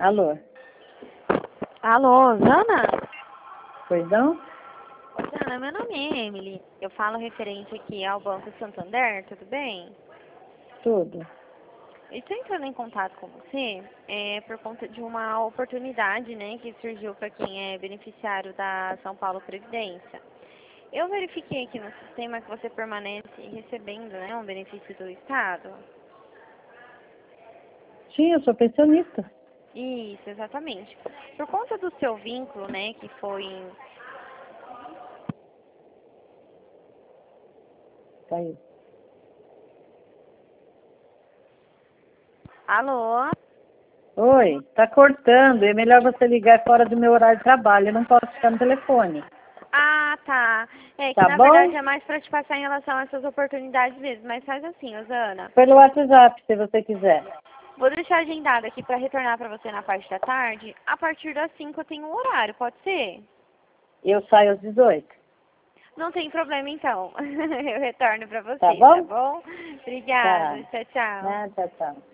Alô? Alô, Zana? Pois não? Zana, meu nome é Emily. Eu falo referente aqui ao Banco Santander, tudo bem? Tudo. Estou entrando em contato com você por conta de uma oportunidade, né, que surgiu para quem é beneficiário da São Paulo Previdência. Eu verifiquei aqui no sistema que você permanece recebendo, né, um benefício do Estado. Sim, eu sou pensionista. Isso, exatamente. Por conta do seu vínculo, né, que foi... Caiu. Alô? Oi, tá cortando. É melhor você ligar fora do meu horário de trabalho. Eu não posso ficar no telefone. Ah, tá. É que Tá na bom? verdade é mais para te passar em relação a essas oportunidades mesmo. Mas faz assim, Osana. Pelo WhatsApp, se você quiser. Vou deixar agendado aqui para retornar para você na parte da tarde. A partir das 5 eu tenho um horário, pode ser? Eu saio às 18. Não tem problema então. Eu retorno para Tá você, tá bom? bom? Obrigada. Tá. Tchau, tchau. Tchau, tchau.